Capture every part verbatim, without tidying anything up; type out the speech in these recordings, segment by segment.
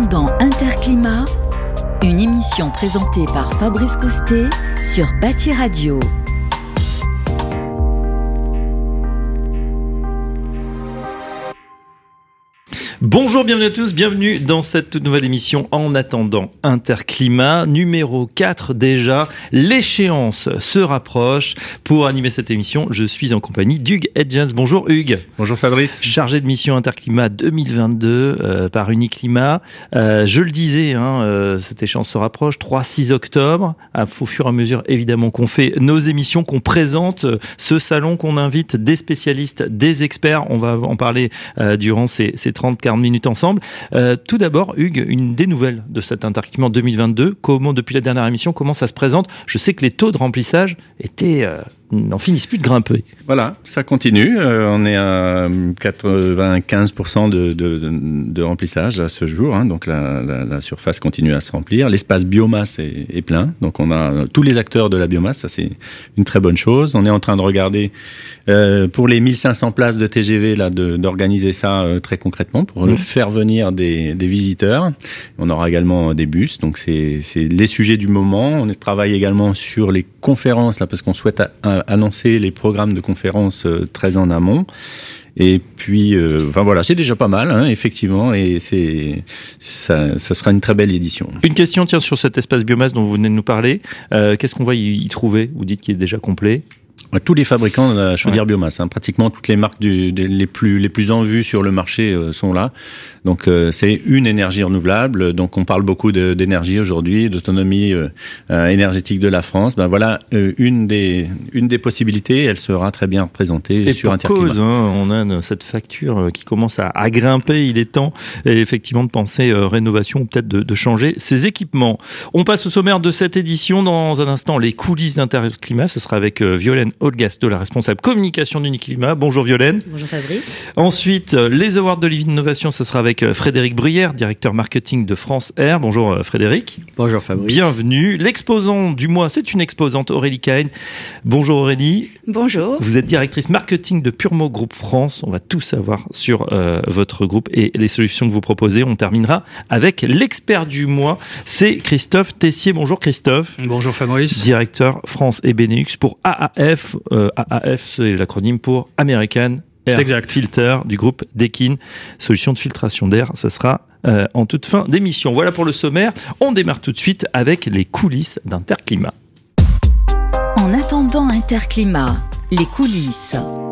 attendant Interclimat, une émission présentée par Fabrice Coustet sur Bâti Radio. Bonjour, bienvenue à tous, bienvenue dans cette toute nouvelle émission En attendant Interclimat, numéro quatre déjà. L'échéance se rapproche. Pour animer cette émission, je suis en compagnie d'Hugues Hedgens. Bonjour Hugues. Bonjour Fabrice. Chargé de mission Interclimat deux mille vingt-deux euh, par Uniclimat. Euh, je le disais, hein, euh, cette échéance se rapproche, trois six octobre. À, au fur et à mesure, évidemment, qu'on fait nos émissions, qu'on présente euh, ce salon, qu'on invite des spécialistes, des experts. On va en parler euh, durant ces, ces trente quarante minutes ensemble. Euh, tout d'abord, Hugues, une des nouvelles de cet Interclimat deux mille vingt-deux. Comment, depuis la dernière émission, comment ça se présente ? Je sais que les taux de remplissage étaient... Euh, n'en finissent plus de grimper. Voilà, ça continue. Euh, on est à quatre-vingt-quinze pour cent de, de, de, de remplissage à ce jour. Hein, donc la, la, la surface continue à se remplir. L'espace biomasse est, est plein. Donc on a tous les acteurs de la biomasse. Ça, c'est une très bonne chose. On est en train de regarder euh, pour les mille cinq cents places de T G V là, de, d'organiser ça euh, très concrètement pour mmh. faire venir des, des visiteurs. On aura également des bus. Donc c'est, c'est les sujets du moment. On travaille également sur les conférences là, parce qu'on souhaite à, à annoncer les programmes de conférences euh, très en amont. Et puis, euh, enfin voilà, c'est déjà pas mal, hein, effectivement, et c'est, ça, ça sera une très belle édition. Une question, tiens, sur cet espace biomasse dont vous venez de nous parler. Euh, qu'est-ce qu'on va y, y trouver ? Vous dites qu'il est déjà complet. Tous les fabricants de la chaudière ouais. biomasse, hein, pratiquement toutes les marques du, des, les plus les plus en vue sur le marché euh, sont là. Donc euh, c'est une énergie renouvelable. Donc on parle beaucoup de, d'énergie aujourd'hui, d'autonomie euh, euh, énergétique de la France. Ben voilà euh, une des une des possibilités. Elle sera très bien représentée et sur Interclimat. Et pour cause, hein, on a cette facture qui commence à, à grimper. Il est temps effectivement de penser euh, rénovation ou peut-être de, de changer ses équipements. On passe au sommaire de cette édition. Dans un instant, les coulisses d'Interclimat. Ce sera avec euh, Violaine Olgasto, la responsable communication d'Uniclimat. Bonjour Violaine. Bonjour Fabrice. Ensuite, les awards de l'innovation, ce sera avec Frédéric Bruyère, directeur marketing de France Air. Bonjour Frédéric. Bonjour Fabrice. Bienvenue. L'exposant du mois, c'est une exposante, Aurélie Cahen. Bonjour Aurélie. Bonjour. Vous êtes directrice marketing de Purmo Group France. On va tout savoir sur euh, votre groupe et les solutions que vous proposez. On terminera avec l'expert du mois, c'est Christophe Tessier. Bonjour Christophe. Bonjour Fabrice. Directeur France et Benelux pour A A F. Euh, A A F, c'est l'acronyme pour American Air Filter du groupe Dekin, solution de filtration d'air. Ça sera euh, en toute fin d'émission. Voilà pour le sommaire. On démarre tout de suite avec les coulisses d'Interclimat. En attendant Interclimat, les coulisses.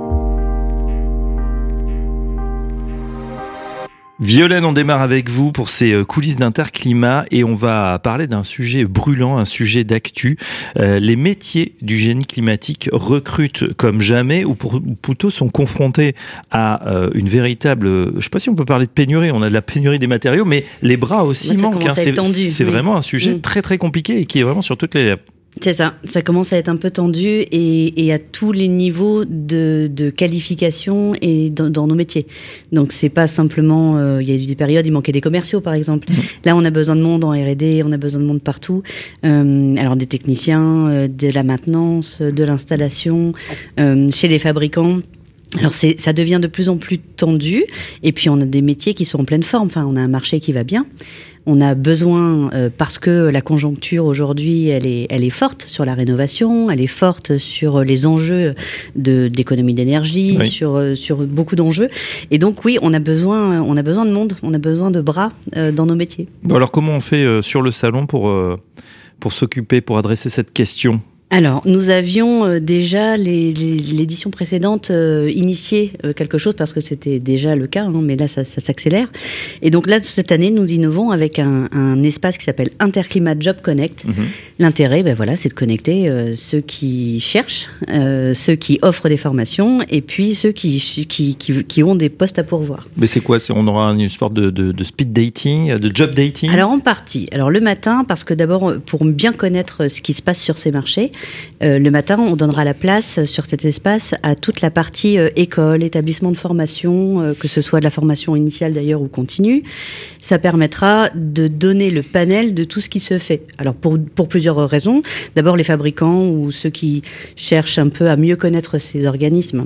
Violaine, on démarre avec vous pour ces coulisses d'Interclimat et on va parler d'un sujet brûlant, un sujet d'actu. Euh, les métiers du génie climatique recrutent comme jamais ou, pour, ou plutôt sont confrontés à euh, une véritable, je ne sais pas si on peut parler de pénurie, on a de la pénurie des matériaux, mais les bras aussi bah, manquent. Hein. C'est, c'est oui. vraiment un sujet mmh. très très compliqué et qui est vraiment sur toutes les lèvres. C'est ça, ça commence à être un peu tendu et, et à tous les niveaux de, de qualification et dans, dans nos métiers. Donc c'est pas simplement, euh, il y a eu des périodes, il manquait des commerciaux par exemple. Mmh. Là on a besoin de monde en R et D, on a besoin de monde partout. Euh, alors des techniciens, euh, de la maintenance, de l'installation, euh, chez les fabricants. Alors c'est, ça devient de plus en plus tendu et puis on a des métiers qui sont en pleine forme. Enfin on a un marché qui va bien. On a besoin, euh, parce que la conjoncture aujourd'hui, elle est, elle est forte sur la rénovation, elle est forte sur les enjeux de, d'économie d'énergie, oui. sur, euh, sur beaucoup d'enjeux. Et donc oui, on a besoin, on a besoin de monde, on a besoin de bras euh, dans nos métiers. Bon, alors comment on fait euh, sur le salon pour, euh, pour s'occuper, pour adresser cette question ? Alors, nous avions euh, déjà, les, les, l'édition précédente, euh, initié euh, quelque chose, parce que c'était déjà le cas, hein, mais là, ça, ça s'accélère. Et donc là, cette année, nous innovons avec un, un espace qui s'appelle Interclimat Job Connect. Mmh. L'intérêt, ben voilà, c'est de connecter euh, ceux qui cherchent, euh, ceux qui offrent des formations, et puis ceux qui, qui, qui, qui ont des postes à pourvoir. Mais c'est quoi ? c'est, On aura une sorte de, de, de speed dating, de job dating ? Alors, en partie. Alors, le matin, parce que d'abord, pour bien connaître ce qui se passe sur ces marchés, Euh, le matin, on donnera la place sur cet espace à toute la partie euh, école, établissement de formation, euh, que ce soit de la formation initiale d'ailleurs ou continue. Ça permettra de donner le panel de tout ce qui se fait. Alors pour, pour plusieurs raisons. D'abord, les fabricants ou ceux qui cherchent un peu à mieux connaître ces organismes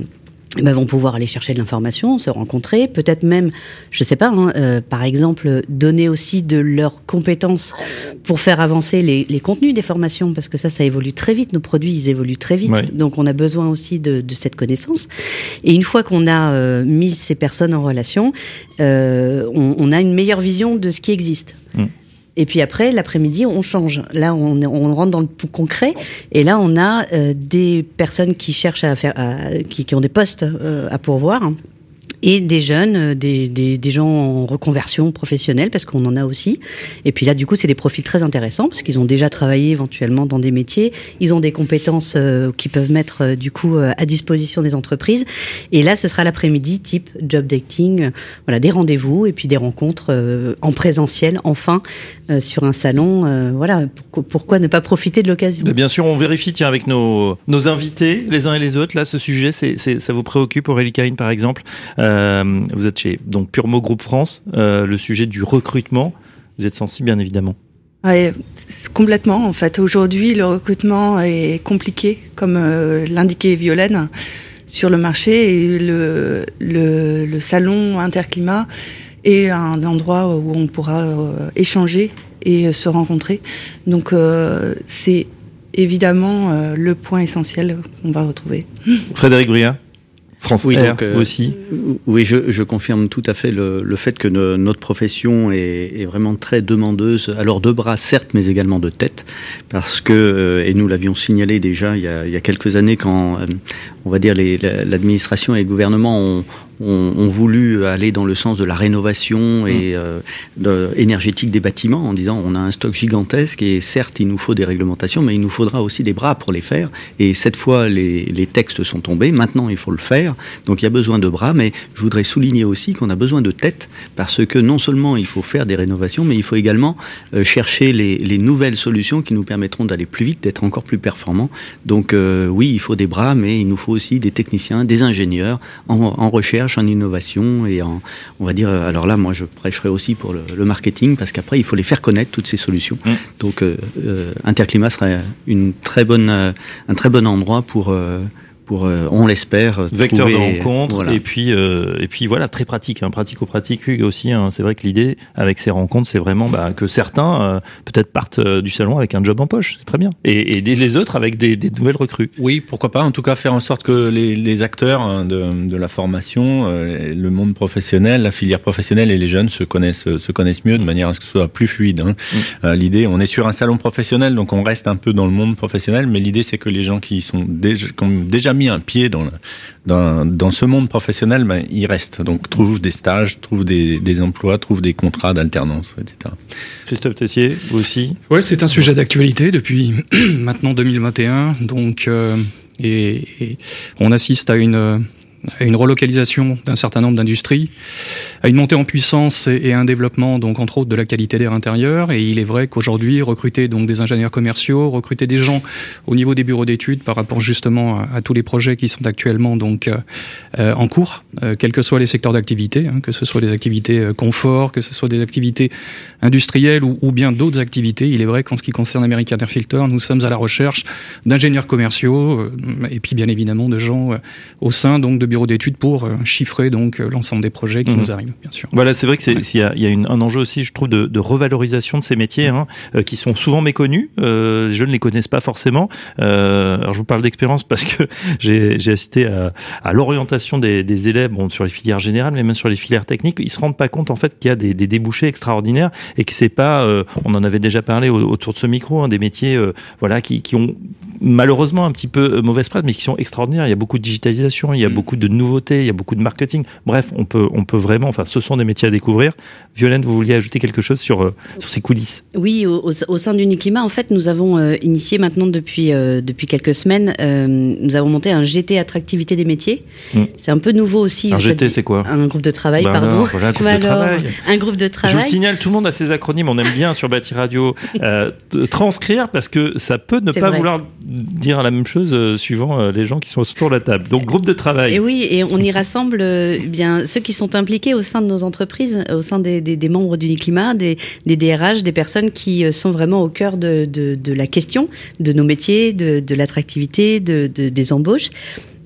eh ben, vont pouvoir aller chercher de l'information, se rencontrer, peut-être même, je sais pas, hein, euh, par exemple, donner aussi de leurs compétences pour faire avancer les, les contenus des formations, parce que ça, ça évolue très vite, nos produits, ils évoluent très vite, oui. Donc on a besoin aussi de, de cette connaissance. Et une fois qu'on a euh, mis ces personnes en relation, euh, on, on a une meilleure vision de ce qui existe. Mmh. Et puis après, l'après-midi, on change. Là, on, on rentre dans le concret. Et là, on a euh, des personnes qui cherchent à faire, à, qui, qui ont des postes euh, à pourvoir. Et des jeunes, des, des, des gens en reconversion professionnelle, parce qu'on en a aussi. Et puis là, du coup, c'est des profils très intéressants, parce qu'ils ont déjà travaillé éventuellement dans des métiers. Ils ont des compétences euh, qu'ils peuvent mettre, euh, du coup, euh, à disposition des entreprises. Et là, ce sera l'après-midi, type job dating, euh, voilà, des rendez-vous et puis des rencontres euh, en présentiel, enfin, euh, sur un salon. Euh, voilà, pour, pourquoi ne pas profiter de l'occasion ? Bien sûr, on vérifie, tiens, avec nos, nos invités, les uns et les autres. Là, ce sujet, c'est, c'est, ça vous préoccupe, Aurélie Kahn, par exemple. Euh, Euh, vous êtes chez donc Purmo Group France, euh, le sujet du recrutement, vous êtes sensible bien évidemment. Ouais, complètement en fait. Aujourd'hui, le recrutement est compliqué, comme euh, l'indiquait Violaine, sur le marché, et le, le, le salon Interclimat est un endroit où on pourra euh, échanger et se rencontrer. Donc euh, c'est évidemment euh, le point essentiel qu'on va retrouver. Frédéric Briat. France oui, Air donc, euh, aussi. Oui, je, je confirme tout à fait le, le fait que ne, notre profession est, est vraiment très demandeuse, alors de bras certes, mais également de tête, parce que, et nous l'avions signalé déjà il y a, il y a quelques années quand, on va dire, les, l'administration et le gouvernement ont, ont, ont voulu aller dans le sens de la rénovation et, mmh. euh, de, énergétique des bâtiments, en disant on a un stock gigantesque et certes il nous faut des réglementations, mais il nous faudra aussi des bras pour les faire. Et cette fois les, les textes sont tombés, maintenant il faut le faire. Donc il y a besoin de bras, mais je voudrais souligner aussi qu'on a besoin de tête, parce que non seulement il faut faire des rénovations, mais il faut également euh, chercher les, les nouvelles solutions qui nous permettront d'aller plus vite, d'être encore plus performants. Donc euh, oui, il faut des bras, mais il nous faut aussi des techniciens, des ingénieurs en, en recherche, en innovation et en, on va dire, alors là, moi je prêcherai aussi pour le, le marketing, parce qu'après il faut les faire connaître, toutes ces solutions. Mmh. Donc euh, euh, Interclimat serait une très bonne, euh, un très bon endroit pour... Euh, pour, euh, on l'espère, vecteur trouver, de rencontre, voilà. et puis euh, et puis voilà, très pratique, hein, pratico-pratique aussi. Hein, c'est vrai que l'idée avec ces rencontres, c'est vraiment bah, que certains euh, peut-être partent euh, du salon avec un job en poche, c'est très bien, et, et les autres avec des, des nouvelles recrues. Oui, pourquoi pas. En tout cas, faire en sorte que les, les acteurs hein, de, de la formation, euh, le monde professionnel, la filière professionnelle et les jeunes se connaissent se connaissent mieux, de manière à ce que ce soit plus fluide. Hein. Mmh. Euh, l'idée, on est sur un salon professionnel, donc on reste un peu dans le monde professionnel, mais l'idée c'est que les gens qui sont déjà, qui ont déjà mis un pied dans, le, dans, dans ce monde professionnel, ben, ils restent. Donc, trouvent des stages, trouvent des, des emplois, trouvent des contrats d'alternance, et cetera. Christophe Tessier, vous aussi ? Oui, c'est un sujet d'actualité depuis maintenant deux mille vingt et un. Donc, euh, et, et on assiste à une... à une relocalisation d'un certain nombre d'industries, à une montée en puissance et, et un développement, donc entre autres de la qualité d'air intérieur. Et il est vrai qu'aujourd'hui, recruter donc des ingénieurs commerciaux, recruter des gens au niveau des bureaux d'études par rapport justement à, à tous les projets qui sont actuellement donc euh, en cours, euh, quels que soient les secteurs d'activité, hein, que ce soit des activités euh, confort, que ce soit des activités industrielles ou, ou bien d'autres activités. Il est vrai qu'en ce qui concerne American Air Filter, nous sommes à la recherche d'ingénieurs commerciaux euh, et puis bien évidemment de gens euh, au sein donc de bureaux d'études pour euh, chiffrer donc euh, l'ensemble des projets qui mmh. nous arrivent, bien sûr. Voilà, c'est vrai que c'est ouais. il y a, il y a une, un enjeu aussi, je trouve, de, de revalorisation de ces métiers, hein, euh, qui sont souvent méconnus. Euh, les jeunes ne les connaissent pas forcément. Euh, alors je vous parle d'expérience parce que j'ai, j'ai assisté à, à l'orientation des, des élèves, bon, sur les filières générales, mais même sur les filières techniques. Ils se rendent pas compte en fait qu'il y a des, des débouchés extraordinaires et que c'est pas, euh, on en avait déjà parlé au, autour de ce micro, hein, des métiers, euh, voilà, qui, qui ont malheureusement un petit peu mauvaise presse, mais qui sont extraordinaires. Il y a beaucoup de digitalisation, il y a mmh. beaucoup de nouveautés, il y a beaucoup de marketing. Bref, on peut, on peut vraiment, enfin, ce sont des métiers à découvrir. Violaine, vous vouliez ajouter quelque chose sur, euh, sur ces coulisses ? Oui, au, au, au sein d'Uniclimat, en fait, nous avons euh, initié maintenant depuis, euh, depuis quelques semaines, euh, nous avons monté un G T Attractivité des métiers. Mmh. C'est un peu nouveau aussi. Un G T, c'est quoi ? Un groupe de travail, bah pardon. Non, voilà, un groupe bah de alors, travail. Un groupe de travail. Je vous signale, tout le monde a ses acronymes, on aime bien sur Bâti Radio euh, transcrire parce que ça peut ne c'est pas vrai. Vouloir dire la même chose euh, suivant euh, les gens qui sont autour de la table. Donc, groupe de travail. Et oui, et on y rassemble euh, bien ceux qui sont impliqués au sein de nos entreprises, au sein des, des, des membres d'Uniclimat, des, des D R H, des personnes qui euh, sont vraiment au cœur de, de, de la question de nos métiers, de, de l'attractivité, de, de, des embauches.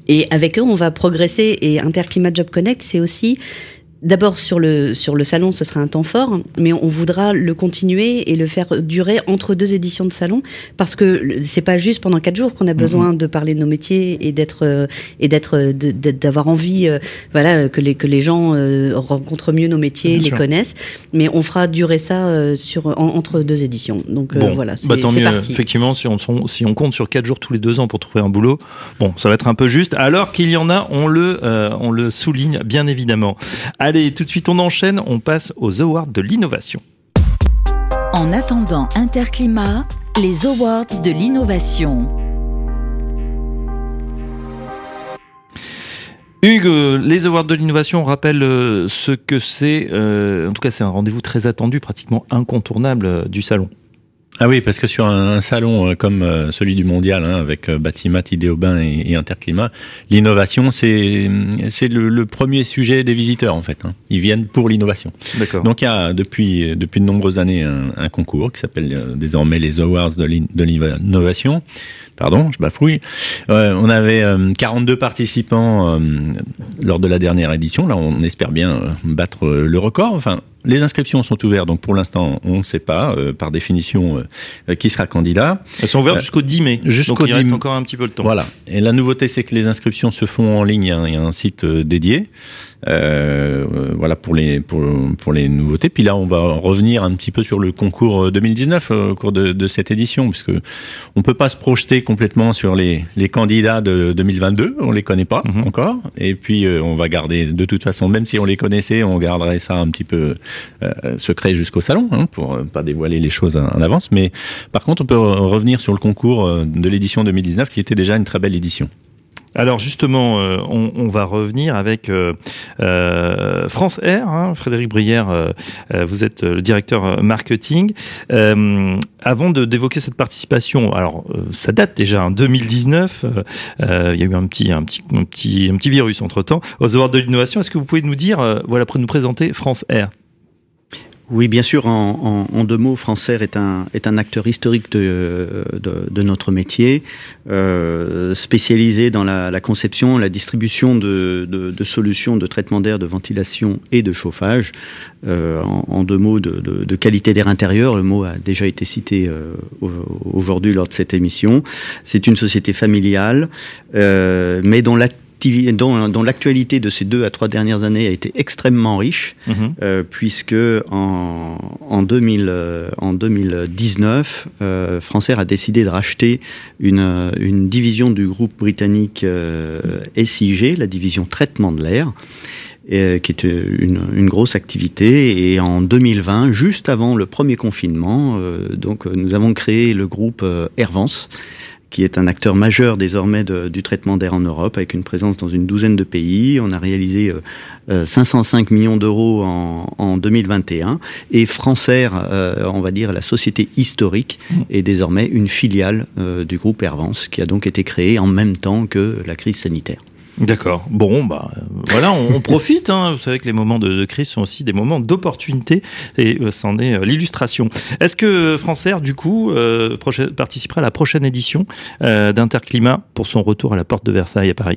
Et avec eux, on va progresser. Et Interclimat Job Connect, c'est aussi... D'abord, sur le, sur le salon, ce sera un temps fort, mais on voudra le continuer et le faire durer entre deux éditions de salon, parce que c'est pas juste pendant quatre jours qu'on a besoin mmh. de parler de nos métiers et d'être, et d'être, de, d'avoir envie, euh, voilà, que les, que les gens euh, rencontrent mieux nos métiers, Bien les sûr. connaissent, mais on fera durer ça euh, sur, en, entre deux éditions. Donc, bon, euh, voilà, c'est, bah, tant c'est mieux. parti. Effectivement, si on, si on compte sur quatre jours tous les deux ans pour trouver un boulot, bon, ça va être un peu juste. Alors qu'il y en a, on le, euh, on le souligne, bien évidemment. Allez, tout de suite, on enchaîne, on passe aux Awards de l'innovation. En attendant Interclimat, les Awards de l'innovation. Hugues, les Awards de l'innovation, on rappelle euh, ce que c'est. Euh, en tout cas, c'est un rendez-vous très attendu, pratiquement incontournable euh, du salon. Ah oui, parce que sur un, un salon comme euh, celui du Mondial, hein, avec euh, Batimat, Idéobain et, et Interclimat, l'innovation, c'est, c'est le, le premier sujet des visiteurs, en fait. Hein. Ils viennent pour l'innovation. D'accord. Donc il y a depuis, depuis de nombreuses années un, un concours qui s'appelle euh, désormais les Awards de, l'in, de l'innovation. Pardon, je bafouille. Euh, on avait euh, quarante-deux participants euh, lors de la dernière édition. Là, on espère bien euh, battre euh, le record. Enfin, les inscriptions sont ouvertes, donc pour l'instant, on ne sait pas, euh, par définition, euh, qui sera candidat. Elles sont ouvertes euh, jusqu'au dix mai, jusqu'au donc il reste encore un petit peu de temps. Voilà. Et la nouveauté, c'est que les inscriptions se font en ligne. Il y a un site euh, dédié. Euh, voilà pour les pour pour les nouveautés. Puis là, on va revenir un petit peu sur le concours deux mille dix-neuf euh, au cours de, de cette édition, puisque on peut pas se projeter complètement sur les les candidats de deux mille vingt-deux. On les connaît pas mm-hmm. encore. Et puis euh, on va garder de toute façon, même si on les connaissait, on garderait ça un petit peu euh, secret jusqu'au salon, hein, pour euh, pas dévoiler les choses en, en avance. Mais par contre, on peut revenir sur le concours de l'édition deux mille dix-neuf, qui était déjà une très belle édition. Alors justement, euh, on, on va revenir avec euh, euh, France Air. Hein, Frédéric Brière, euh, vous êtes le directeur marketing. Euh, avant de, d'évoquer cette participation, alors euh, ça date déjà, hein, deux mille dix-neuf. Euh, il y a eu un petit, un petit, un petit, un petit virus entre temps aux Awards de l'innovation. Est-ce que vous pouvez nous dire, euh, voilà, pour nous présenter France Air? Oui, bien sûr, en, en, en deux mots, France Air est un, est un acteur historique de, de, de notre métier, euh, spécialisé dans la, la conception, la distribution de, de, de solutions de traitement d'air, de ventilation et de chauffage. Euh, en, en deux mots, de, de, de qualité d'air intérieur, le mot a déjà été cité euh, aujourd'hui lors de cette émission. C'est une société familiale, euh, mais dont la Dont, dont l'actualité de ces deux à trois dernières années a été extrêmement riche, mmh. euh, puisque en, en, deux mille, euh, en deux mille dix-neuf, euh, France Air a décidé de racheter une, une division du groupe britannique euh, S I G, la division traitement de l'air, euh, qui est une, une grosse activité. Et en deux mille vingt, juste avant le premier confinement, euh, donc nous avons créé le groupe euh, Airvance, qui est un acteur majeur désormais de, du traitement d'air en Europe, avec une présence dans une douzaine de pays. On a réalisé euh, cinq cent cinq millions d'euros en, en deux mille vingt et un. Et France Air, euh, on va dire la société historique, est désormais une filiale euh, du groupe Airvance, qui a donc été créée en même temps que la crise sanitaire. D'accord. Bon, bah voilà, on, on profite. Hein. Vous savez que les moments de, de crise sont aussi des moments d'opportunité, et euh, c'en est euh, l'illustration. Est-ce que France Air, du coup, euh, prochaine, participera à la prochaine édition euh, d'Interclimat pour son retour à la porte de Versailles à Paris ?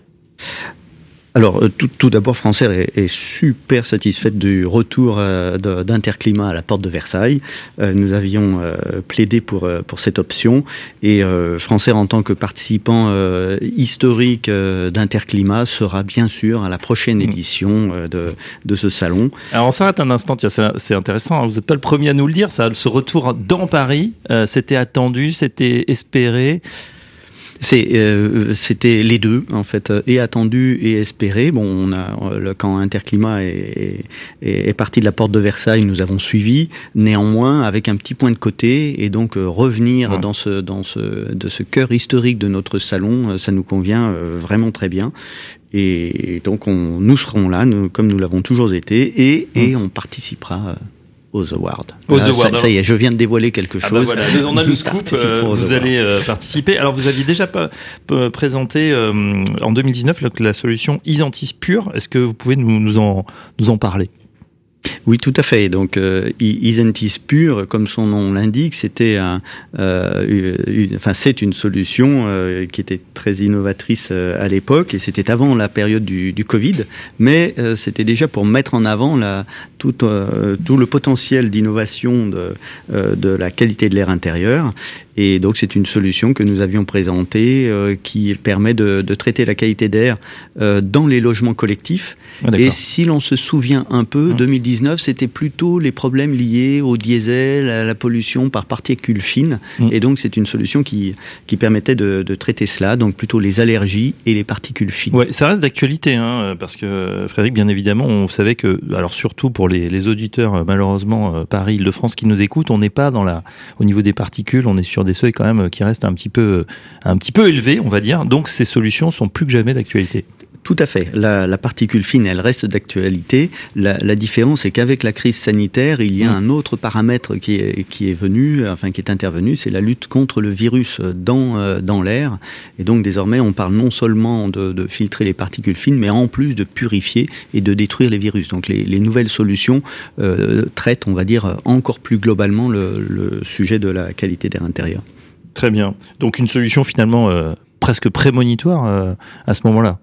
Alors, tout, tout d'abord, France Air est, est super satisfaite du retour euh, de, d'Interclimat à la porte de Versailles. Euh, nous avions euh, plaidé pour, euh, pour cette option, et euh, France Air, en tant que participant euh, historique euh, d'Interclimat, sera bien sûr à la prochaine édition euh, de, de ce salon. Alors, on s'arrête un instant, tiens, c'est, c'est intéressant, hein, vous n'êtes pas le premier à nous le dire, ça, ce retour dans Paris, euh, c'était attendu, c'était espéré. C'est, euh, c'était les deux, en fait, et attendu et espéré. Bon, on a, quand Interclimat est, est, est parti de la porte de Versailles, nous avons suivi, néanmoins, avec un petit point de côté, et donc euh, revenir ouais. dans ce, dans ce, de ce cœur historique de notre salon, ça nous convient euh, vraiment très bien. Et donc, on, nous serons là, nous, comme nous l'avons toujours été, et, et on participera euh, aux Awards. Aux Là, Awards. Ça, ça y est, je viens de dévoiler quelque ah chose. Bah voilà, on a le scoop, euh, vous allez euh, participer. Alors, vous aviez déjà pas, euh, présenté euh, en deux mille dix-neuf la, la solution Isentis Pure. Est-ce que vous pouvez nous, nous, en, nous en parler ? Oui, tout à fait. Donc, euh, Isentis Pur, comme son nom l'indique, c'était un, euh, une, enfin, c'est une solution euh, qui était très innovatrice euh, à l'époque, et c'était avant la période du, du Covid, mais euh, c'était déjà pour mettre en avant la, tout, euh, tout le potentiel d'innovation de, euh, de la qualité de l'air intérieur. Et donc, c'est une solution que nous avions présentée euh, qui permet de, de traiter la qualité d'air euh, dans les logements collectifs. Ah, et si l'on se souvient un peu, mmh. deux mille dix-neuf, c'était plutôt les problèmes liés au diesel, à la pollution par particules fines. Mmh. Et donc, c'est une solution qui, qui permettait de, de traiter cela, donc plutôt les allergies et les particules fines. Ouais, ça reste d'actualité, hein, parce que Frédéric, bien évidemment, on savait que, alors surtout pour les, les auditeurs, malheureusement, Paris, Île-de-France qui nous écoutent, on n'est pas dans la, au niveau des particules, on est sur des seuils quand même qui restent un petit peu, un petit peu élevés, on va dire. Donc ces solutions sont plus que jamais d'actualité. Tout à fait. La, la particule fine, elle reste d'actualité. La, la différence, c'est qu'avec la crise sanitaire, il y a mmh. un autre paramètre qui est, qui est venu, enfin qui est intervenu, c'est la lutte contre le virus dans, euh, dans l'air. Et donc désormais, on parle non seulement de, de filtrer les particules fines, mais en plus de purifier et de détruire les virus. Donc les, les nouvelles solutions euh, traitent, on va dire, encore plus globalement le, le sujet de la qualité d'air intérieur. Très bien. Donc une solution finalement euh, presque prémonitoire euh, à ce moment-là.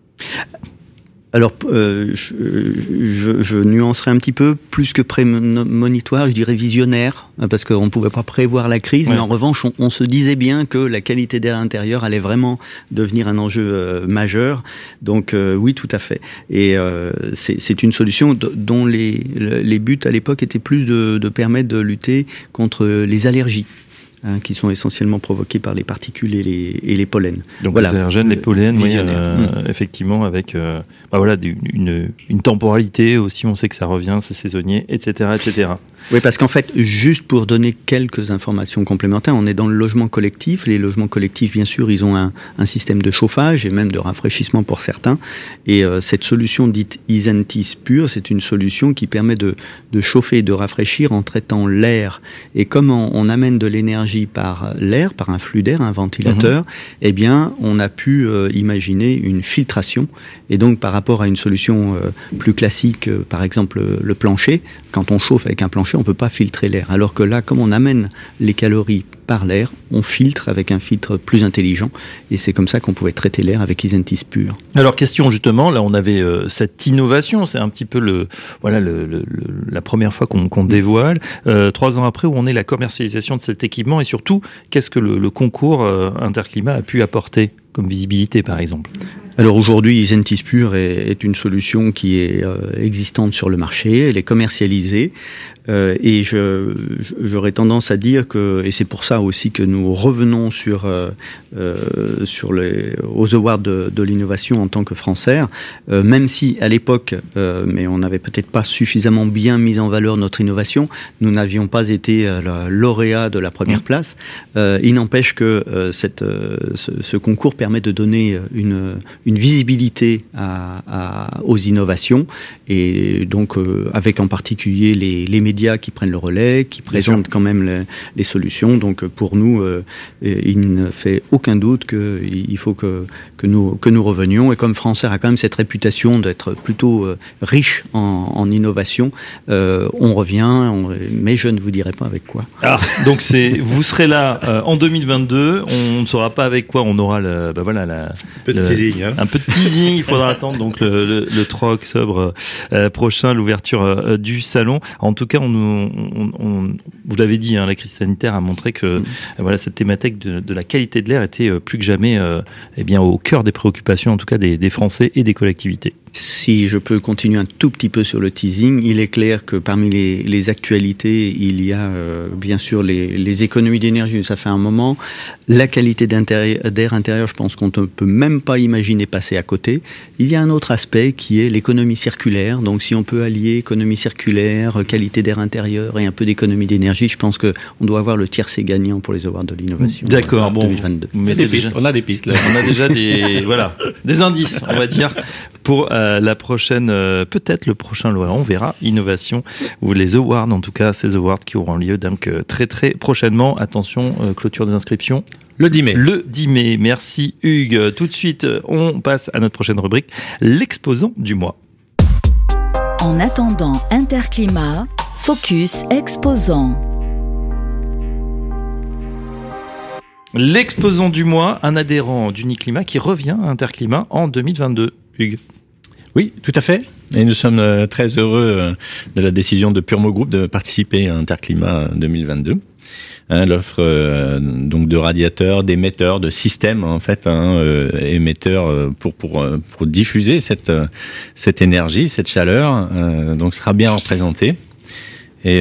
Alors, euh, je, je, je nuancerai un petit peu, plus que prémonitoire, je dirais visionnaire, parce qu'on ne pouvait pas prévoir la crise, ouais. mais en revanche, on, on se disait bien que la qualité d'air intérieur allait vraiment devenir un enjeu euh, majeur. Donc euh, oui, tout à fait. Et euh, c'est, c'est une solution d- dont les, les buts à l'époque étaient plus de, de permettre de lutter contre les allergies. Hein, qui sont essentiellement provoqués par les particules et les, et les pollens. Donc voilà. les allergènes, les pollens, oui, euh, mmh. effectivement, avec euh, bah voilà, une, une temporalité aussi, on sait que ça revient, c'est saisonnier, et cetera, et cetera. Oui, parce qu'en fait, juste pour donner quelques informations complémentaires, on est dans le logement collectif. Les logements collectifs, bien sûr, ils ont un, un système de chauffage et même de rafraîchissement pour certains. Et euh, cette solution dite Isentis Pur, c'est une solution qui permet de, de chauffer et de rafraîchir en traitant l'air. Et comme on, on amène de l'énergie par l'air, par un flux d'air, un ventilateur, mmh. eh bien, on a pu euh, imaginer une filtration. Et donc, par rapport à une solution euh, plus classique, euh, par exemple le plancher, quand on chauffe avec un plancher, on ne peut pas filtrer l'air. Alors que là, comme on amène les calories par l'air, on filtre avec un filtre plus intelligent. Et c'est comme ça qu'on pouvait traiter l'air avec Isentis Pur. Alors, question justement, là on avait euh, cette innovation, c'est un petit peu le, voilà, le, le, le, la première fois qu'on, qu'on dévoile. Euh, trois ans après, où on est la commercialisation de cet équipement et surtout, qu'est-ce que le, le concours euh, Interclimat a pu apporter comme visibilité par exemple ? Alors aujourd'hui, Isentis Pur est, est une solution qui est euh, existante sur le marché, elle est commercialisée euh, et je, j'aurais tendance à dire que, et c'est pour ça aussi que nous revenons sur, euh, euh, sur les, aux awards de, de l'innovation en tant que Français, euh, même si à l'époque, euh, mais on n'avait peut-être pas suffisamment bien mis en valeur notre innovation, nous n'avions pas été euh, lauréat de la première mmh. place, euh, il n'empêche que euh, cette, euh, ce, ce concours permet de donner une une visibilité à, à, aux innovations et donc euh, avec en particulier les, les médias qui prennent le relais, qui présentent quand même les, les solutions. Donc pour nous, euh, il ne fait aucun doute qu'il faut que, que, nous, que nous revenions. Et comme Français a quand même cette réputation d'être plutôt euh, riche en, en innovation, euh, on revient, on, mais je ne vous dirai pas avec quoi. Ah, donc c'est, vous serez là euh, en deux mille vingt-deux, on ne saura pas avec quoi, on aura le, bah voilà, la, un peu de le, teasing. Hein. Un peu de teasing, il faudra attendre donc le, le, le trois octobre euh, prochain, l'ouverture euh, du salon. En tout cas, on, on, on, vous l'avez dit, hein, la crise sanitaire a montré que mmh. euh, voilà, cette thématique de, de la qualité de l'air était euh, plus que jamais euh, eh bien, au cœur des préoccupations, en tout cas des, des Français et des collectivités. Si je peux continuer un tout petit peu sur le teasing, il est clair que parmi les, les actualités, il y a euh, bien sûr les, les économies d'énergie, ça fait un moment. La qualité d'air intérieur, je pense qu'on ne peut même pas imaginer passer à côté. Il y a un autre aspect qui est l'économie circulaire. Donc si on peut allier économie circulaire, qualité d'air intérieur et un peu d'économie d'énergie, je pense qu'on doit avoir le tiercé gagnant pour les awards de l'innovation. D'accord, bon, deux mille vingt-deux. On a des pistes, on a des pistes là. On a déjà des, voilà, des indices, on va dire, pour euh, la prochaine, euh, peut-être le prochain lauréat, on verra, innovation, ou les awards, en tout cas, ces awards qui auront lieu donc euh, très très prochainement. Attention, euh, clôture des inscriptions. Le dix mai. Le dix mai. Merci Hugues. Tout de suite, on passe à notre prochaine rubrique, l'exposant du mois. En attendant Interclimat, Focus Exposant. L'exposant du mois, un adhérent d'Uniclimat qui revient à Interclimat en deux mille vingt-deux. Hugues. Oui, tout à fait. Et nous sommes très heureux de la décision de Purmo Group de participer à Interclimat deux mille vingt-deux. Hein, l'offre euh, donc de radiateurs, d'émetteurs, de systèmes en fait, hein, euh, émetteurs euh, pour pour pour diffuser cette cette énergie, cette chaleur, euh, donc sera bien représenté. Et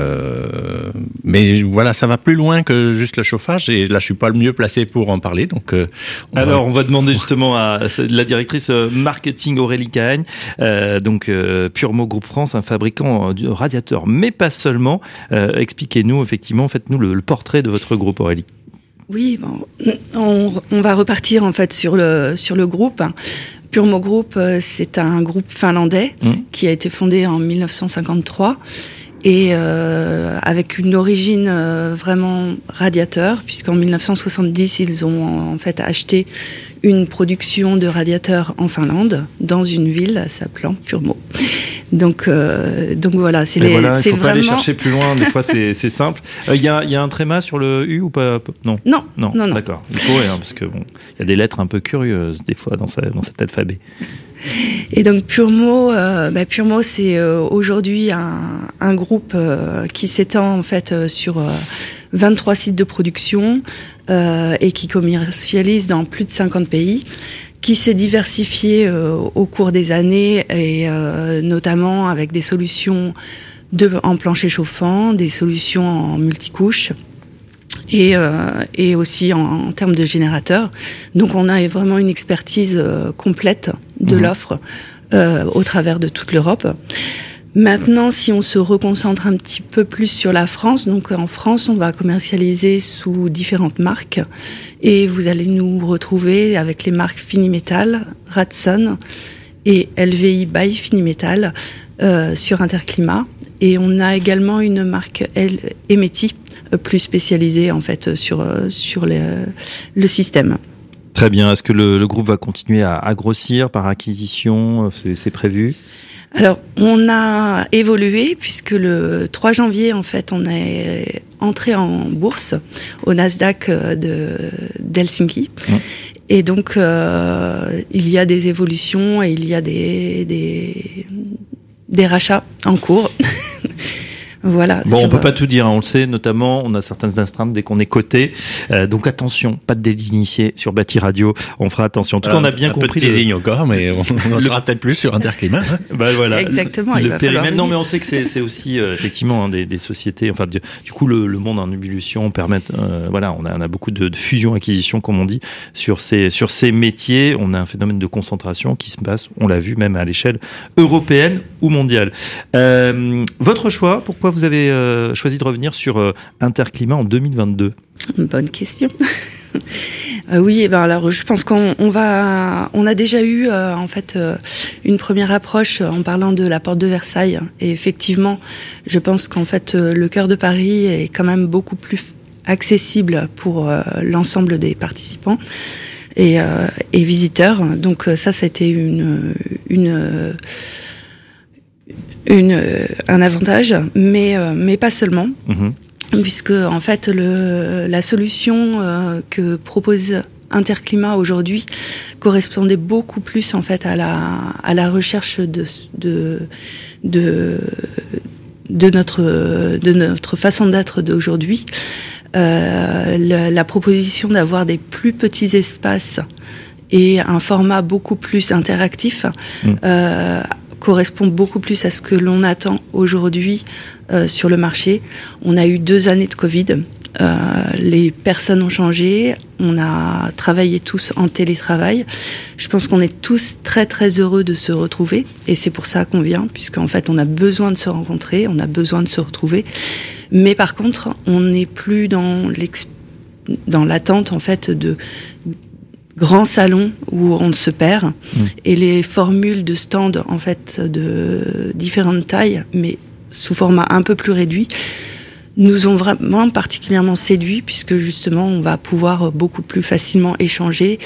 euh, mais voilà, ça va plus loin que juste le chauffage. Et là, je suis pas le mieux placé pour en parler. Donc, euh, on alors, va... on va demander justement à la directrice marketing Aurélie Cahagne, euh, donc euh, Purmo Group France, un fabricant de radiateurs, mais pas seulement. Euh, expliquez-nous effectivement, faites-nous le, le portrait de votre groupe, Aurélie. Oui, bon, on, on va repartir en fait sur le sur le groupe. Purmo Group, c'est un groupe finlandais mmh. qui a été fondé en dix-neuf cent cinquante-trois. Et euh, avec une origine euh, vraiment radiateur, puisqu'en dix-neuf cent soixante-dix, ils ont en fait acheté une production de radiateurs en Finlande, dans une ville s'appelant Purmo. Donc, euh, donc voilà, c'est, les, voilà, c'est il faut vraiment... pas aller chercher plus loin, des fois c'est, c'est simple. Il euh, y, a, y a un tréma sur le U ou pas? Non. Non, non, non. D'accord, il faut, hein, parce que bon, y a des lettres un peu curieuses, des fois, dans, sa, dans cet alphabet. Et donc Purmo, euh, bah Purmo c'est euh, aujourd'hui un, un groupe euh, qui s'étend en fait euh, sur euh, vingt-trois sites de production euh, et qui commercialise dans plus de cinquante pays, qui s'est diversifié euh, au cours des années et euh, notamment avec des solutions de, en plancher chauffant, des solutions en multicouches. Et, euh, et aussi en, en termes de générateurs. Donc on a vraiment une expertise euh, complète de mmh. l'offre euh, au travers de toute l'Europe. Maintenant, si on se reconcentre un petit peu plus sur la France, donc en France, on va commercialiser sous différentes marques et vous allez nous retrouver avec les marques Finimetal, Radson et L V I by Finimetal euh, sur Interclimat. Et on a également une marque Emeti, plus spécialisée en fait sur sur le, le système. Très bien. Est-ce que le, le groupe va continuer à, à grossir par acquisition? C'est, c'est prévu? Alors, on a évolué puisque le trois janvier, en fait, on est entré en bourse au Nasdaq de d'Helsinki. Mmh. Et donc, euh, il y a des évolutions et il y a des des, des rachats en cours. Voilà. Bon, sur... on peut pas tout dire, hein, on le sait, notamment, on a certaines astreintes dès qu'on est coté. Euh, donc attention, pas de délit d'initié sur Bâti Radio. On fera attention. En tout cas, on a bien un compris. Un peu de teasing le... encore, mais on en saura peut-être plus sur Interclimat. Hein. Bah voilà. Exactement. Le, il le va périmètre. Non, mais on sait que c'est, c'est aussi euh, effectivement hein, des, des sociétés. Enfin, du, du coup, le, le monde en ébullition permet. Euh, voilà, on a, on a beaucoup de, de fusion-acquisition, comme on dit, sur ces sur ces métiers. On a un phénomène de concentration qui se passe. On l'a vu même à l'échelle européenne ou mondiale. Euh, votre choix. Pourquoi vous avez euh, choisi de revenir sur euh, Interclimat en deux mille vingt-deux? Bonne question. euh, oui, et ben alors je pense qu'on on va, on a déjà eu euh, en fait euh, une première approche en parlant de la porte de Versailles. Et effectivement, je pense qu'en fait euh, le cœur de Paris est quand même beaucoup plus accessible pour euh, l'ensemble des participants et, euh, et visiteurs. Donc ça, ça a été une une Une, un avantage, mais mais pas seulement, mmh. puisque en fait le la solution euh, que propose Interclimat aujourd'hui correspondait beaucoup plus en fait à la à la recherche de de de de notre de notre façon d'être d'aujourd'hui. Euh, la, la proposition d'avoir des plus petits espaces et un format beaucoup plus interactif. Mmh. Euh, correspond beaucoup plus à ce que l'on attend aujourd'hui euh, sur le marché. On a eu deux années de Covid. Euh, les personnes ont changé. On a travaillé tous en télétravail. Je pense qu'on est tous très très heureux de se retrouver. Et c'est pour ça qu'on vient, puisqu'en fait on a besoin de se rencontrer, on a besoin de se retrouver. Mais par contre, on n'est plus dans, l'ex... dans l'attente en fait de grand salon où on se perd mmh. et les formules de stand en fait de différentes tailles mais sous format un peu plus réduit nous ont vraiment particulièrement séduits puisque justement on va pouvoir beaucoup plus facilement échanger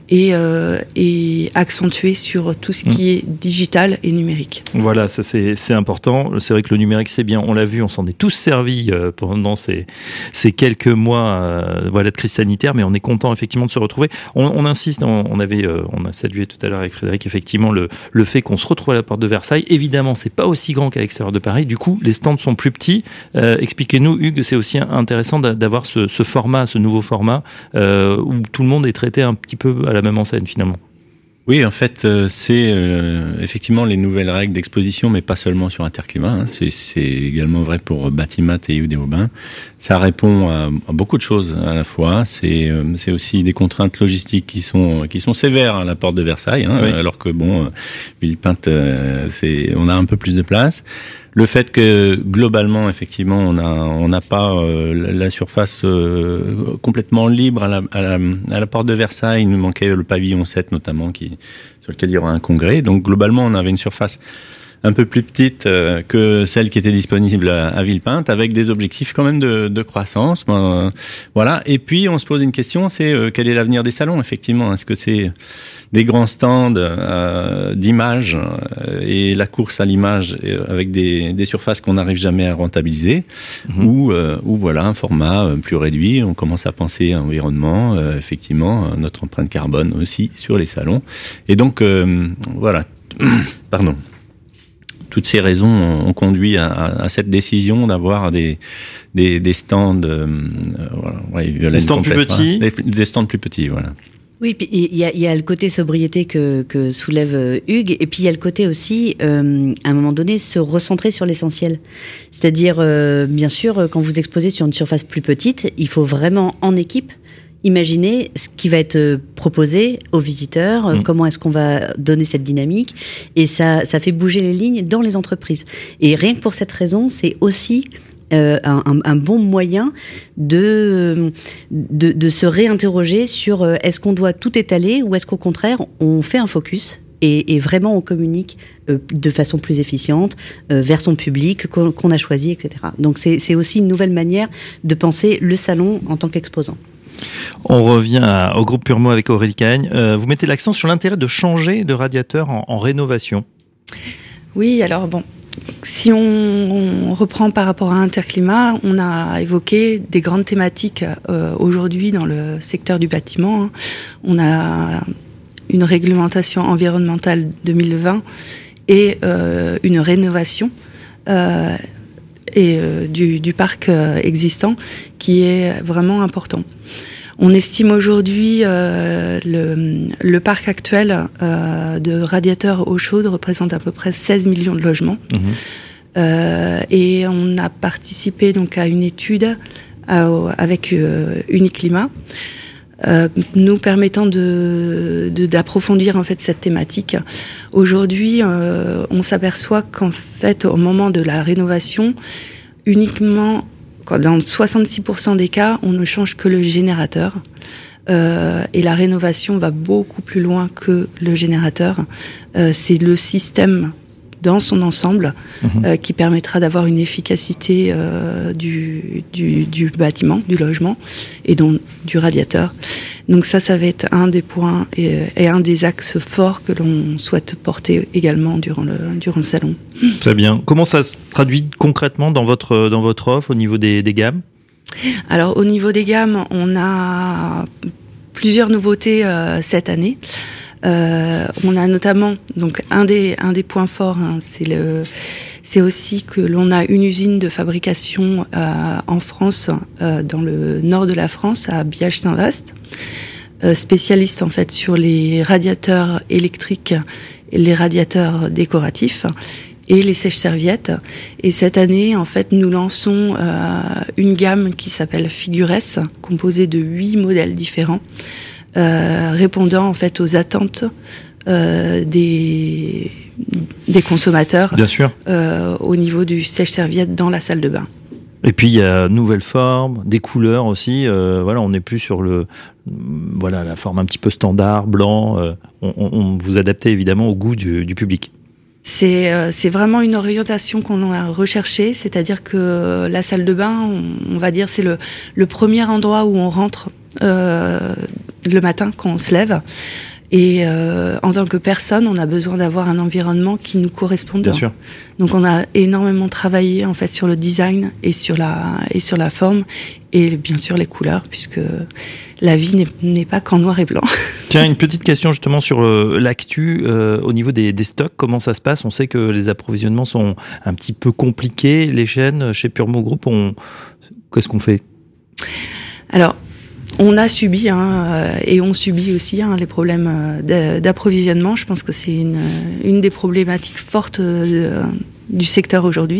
et, euh, et accentué sur tout ce qui est digital et numérique. Voilà, ça c'est, c'est important. C'est vrai que le numérique c'est bien, on l'a vu, on s'en est tous servis euh, pendant ces, ces quelques mois euh, voilà, de crise sanitaire, mais on est content effectivement de se retrouver. On, on insiste, on, on, avait, euh, on a salué tout à l'heure avec Frédéric effectivement le, le fait qu'on se retrouve à la porte de Versailles. Évidemment, c'est pas aussi grand qu'à l'extérieur de Paris, du coup les stands sont plus petits. Euh, expliquez-nous, Hugues, c'est aussi intéressant d'avoir ce, ce format, ce nouveau format, euh, où tout le monde est traité un petit peu à la même enseigne finalement. Oui, en fait, euh, c'est euh, effectivement les nouvelles règles d'exposition, mais pas seulement sur Interclimat. Hein. C'est, c'est également vrai pour Batimat et Oudéaubin. Ça répond à, à beaucoup de choses à la fois. C'est, euh, c'est aussi des contraintes logistiques qui sont qui sont sévères à la porte de Versailles, hein, oui. Alors que bon, euh, Villepinte, euh, c'est, on a un peu plus de place. Le fait que globalement, effectivement, on a on n'a pas euh, la surface euh, complètement libre à la, à la à la porte de Versailles. Il nous manquait le pavillon sept notamment, qui sur lequel il y aura un congrès. Donc globalement, on avait une surface un peu plus petite euh, que celle qui était disponible à, à Villepinte, avec des objectifs quand même de, de croissance. Ben, voilà. Et puis on se pose une question, c'est euh, quel est l'avenir des salons, effectivement. Est-ce que c'est des grands stands euh, d'images euh, et la course à l'image euh, avec des, des surfaces qu'on n'arrive jamais à rentabiliser, mmh. ou, euh, ou voilà un format euh, plus réduit. On commence à penser à l'environnement, euh, effectivement, notre empreinte carbone aussi sur les salons. Et donc euh, voilà, pardon. Toutes ces raisons ont conduit à, à cette décision d'avoir des, des, des stands, euh, voilà, ouais, des stands plus petits, des, des stands plus petits, voilà. Oui, puis il y a, il y a le côté sobriété que, que soulève Hugues, et puis il y a le côté aussi, euh, à un moment donné, se recentrer sur l'essentiel. C'est-à-dire, euh, bien sûr, quand vous exposez sur une surface plus petite, il faut vraiment, en équipe, imaginer ce qui va être proposé aux visiteurs, mmh. comment est-ce qu'on va donner cette dynamique, et ça, ça fait bouger les lignes dans les entreprises. Et rien que pour cette raison, c'est aussi Euh, un, un bon moyen de, de, de se réinterroger sur euh, est-ce qu'on doit tout étaler ou est-ce qu'au contraire on fait un focus et, et vraiment on communique euh, de façon plus efficiente euh, vers son public qu'on, qu'on a choisi, et cetera. Donc c'est, c'est aussi une nouvelle manière de penser le salon en tant qu'exposant. On revient à, au groupe Purmo avec Aurélie Cagne. Euh, vous mettez l'accent sur l'intérêt de changer de radiateur en, en rénovation. Oui, alors bon. Si on, on reprend par rapport à Interclimat, on a évoqué des grandes thématiques euh, aujourd'hui dans le secteur du bâtiment. Hein. On a une réglementation environnementale deux mille vingt et euh, une rénovation euh, et, euh, du, du parc euh, existant qui est vraiment important. On estime aujourd'hui euh, le, le parc actuel euh, de radiateurs eau chaude représente à peu près seize millions de logements. Mmh. Euh, et on a participé donc à une étude à, avec euh, Uniclimat, euh, nous permettant de, de, d'approfondir en fait cette thématique. Aujourd'hui, euh, on s'aperçoit qu'en fait, au moment de la rénovation, uniquement dans soixante-six pour cent des cas, on ne change que le générateur. Euh, et la rénovation va beaucoup plus loin que le générateur. Euh, c'est le système dans son ensemble mmh. euh, qui permettra d'avoir une efficacité euh, du, du, du bâtiment, du logement, et donc du radiateur. Donc ça, ça va être un des points et, et un des axes forts que l'on souhaite porter également durant le, durant le salon. Très bien. Comment ça se traduit concrètement dans votre, dans votre offre au niveau des, des gammes ? Alors au niveau des gammes, on a plusieurs nouveautés euh, cette année. Euh, on a notamment donc un des un des points forts, hein, c'est le c'est aussi que l'on a une usine de fabrication euh, en France, euh, dans le nord de la France, à Biage-Saint-Vaast, euh, spécialiste en fait sur les radiateurs électriques et les radiateurs décoratifs et les sèches-serviettes. Et cette année, en fait, nous lançons euh, une gamme qui s'appelle Figures, composée de huit modèles différents. Euh, répondant en fait aux attentes euh, des des consommateurs. Bien sûr. Euh, au niveau du sèche-serviette dans la salle de bain. Et puis il y a nouvelles formes, des couleurs aussi. Euh, voilà, on n'est plus sur le voilà la forme un petit peu standard, blanc. Euh, on, on vous adaptez évidemment au goût du, du public. C'est, euh, c'est vraiment une orientation qu'on a recherchée, c'est-à-dire que la salle de bain, on, on va dire, c'est le, le premier endroit où on rentre euh, le matin quand on se lève. Et euh, en tant que personne, on a besoin d'avoir un environnement qui nous corresponde. Bien sûr. Donc on a énormément travaillé en fait sur le design et sur la et sur la forme et bien sûr les couleurs, puisque la vie n'est, n'est pas qu'en noir et blanc. Tiens, une petite question justement sur euh, l'actu euh, au niveau des, des stocks. Comment ça se passe ? On sait que les approvisionnements sont un petit peu compliqués. Les chaînes chez Purmo Group, on... qu'est-ce qu'on fait ? Alors. On a subi hein, et on subit aussi hein, les problèmes d'approvisionnement. Je pense que c'est une, une des problématiques fortes de, du secteur aujourd'hui.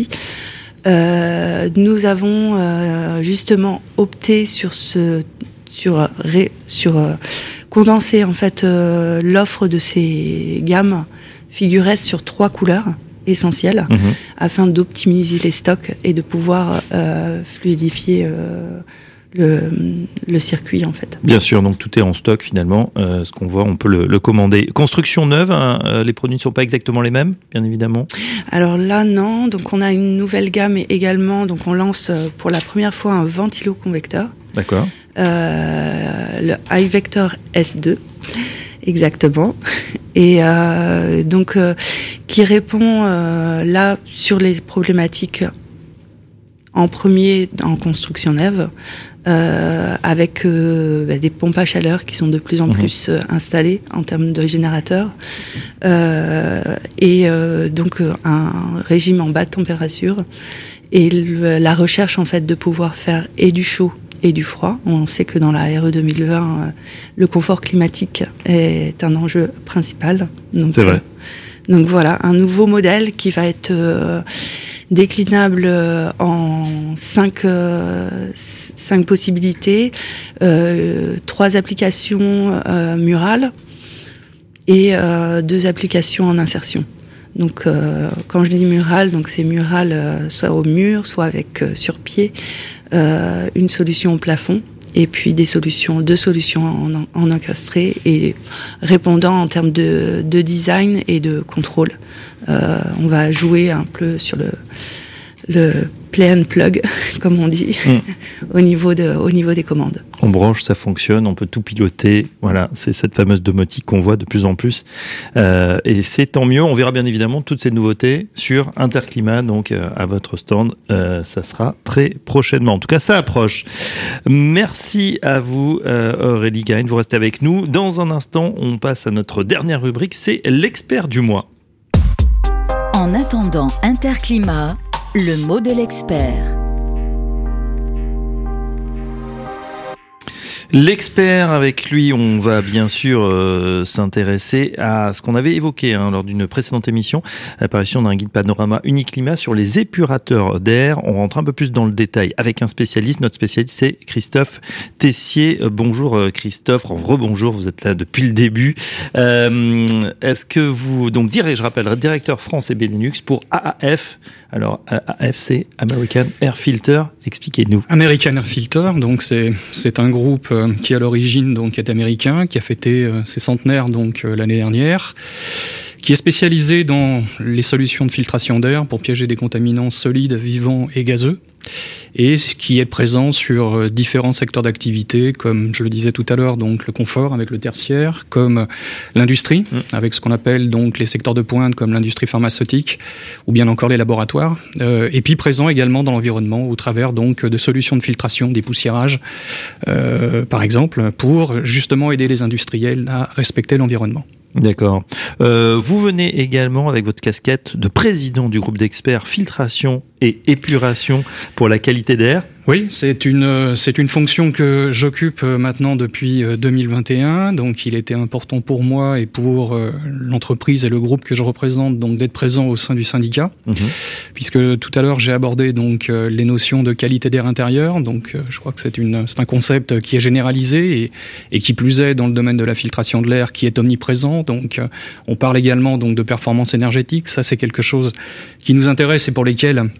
Euh, nous avons euh, justement opté sur ce sur sur euh, condenser en fait euh, l'offre de ces gammes figurettes sur trois couleurs essentielles mmh. afin d'optimiser les stocks et de pouvoir euh, fluidifier euh, Le, le circuit en fait. Bien sûr, donc tout est en stock finalement, euh, ce qu'on voit on peut le, le commander. Construction neuve, hein, euh, les produits ne sont pas exactement les mêmes, bien évidemment. Alors là non, donc on a une nouvelle gamme également, donc on lance pour la première fois un ventilo-convecteur. D'accord. Euh, le iVector S deux, exactement. Et euh, donc euh, qui répond euh, là sur les problématiques en premier en construction neuve, euh, avec euh, bah, des pompes à chaleur qui sont de plus en mmh. plus euh, installées en termes de générateurs, euh, et euh, donc euh, un régime en bas de température, et le, la recherche en fait de pouvoir faire et du chaud et du froid. On sait que dans la R E deux mille vingt, euh, le confort climatique est un enjeu principal. Donc, C'est vrai. Euh, donc voilà, un nouveau modèle qui va être euh, déclinable en cinq, euh, cinq possibilités, euh, trois applications euh, murales et euh, deux applications en insertion. Donc, euh, quand je dis mural, donc c'est mural euh, soit au mur, soit avec euh, sur pied, euh, une solution au plafond, et puis des solutions, deux solutions en, en encastré et répondant en termes de, de design et de contrôle. Euh, on va jouer un peu sur le, le play and plug, comme on dit, mmh. au niveau de, au niveau des commandes. On branche, ça fonctionne, on peut tout piloter. Voilà, c'est cette fameuse domotique qu'on voit de plus en plus. Euh, et c'est tant mieux. On verra bien évidemment toutes ces nouveautés sur Interclimat, donc euh, à votre stand. Euh, ça sera très prochainement. En tout cas, ça approche. Merci à vous, euh, Aurélie Garin. Vous restez avec nous. Dans un instant, on passe à notre dernière rubrique, c'est l'expert du mois. En attendant Interclimat, le mot de l'expert. L'expert, avec lui, on va bien sûr euh, s'intéresser à ce qu'on avait évoqué hein, lors d'une précédente émission, l'apparition d'un guide panorama Uniclimat sur les épurateurs d'air. On rentre un peu plus dans le détail avec un spécialiste. Notre spécialiste, c'est Christophe Tessier. Bonjour Christophe, rebonjour, vous êtes là depuis le début. Euh, est-ce que vous, donc, direct, je rappelle, directeur France et Benelux pour A A F. Alors, A A F, c'est American Air Filter. Expliquez-nous. American Air Filter, donc c'est c'est un groupe euh, qui à l'origine donc est américain, qui a fêté euh, ses centenaires donc euh, l'année dernière, qui est spécialisé dans les solutions de filtration d'air pour piéger des contaminants solides, vivants et gazeux, et qui est présent sur différents secteurs d'activité, comme je le disais tout à l'heure, donc le confort avec le tertiaire, comme l'industrie, mmh. avec ce qu'on appelle donc les secteurs de pointe, comme l'industrie pharmaceutique, ou bien encore les laboratoires, euh, et puis présent également dans l'environnement, au travers donc de solutions de filtration, dépoussiérage, euh, par exemple, pour justement aider les industriels à respecter l'environnement. D'accord. Euh, vous venez également avec votre casquette de président du groupe d'experts filtration et épuration pour la qualité d'air. Oui, c'est une c'est une fonction que j'occupe maintenant depuis deux mille vingt et un. Donc, il était important pour moi et pour euh, l'entreprise et le groupe que je représente donc d'être présent au sein du syndicat, mmh. puisque tout à l'heure j'ai abordé donc euh, les notions de qualité d'air intérieur. Donc, euh, je crois que c'est une c'est un concept qui est généralisé et, et qui plus est dans le domaine de la filtration de l'air qui est omniprésent. Donc, euh, on parle également donc de performance énergétique. Ça, c'est quelque chose qui nous intéresse et pour lesquels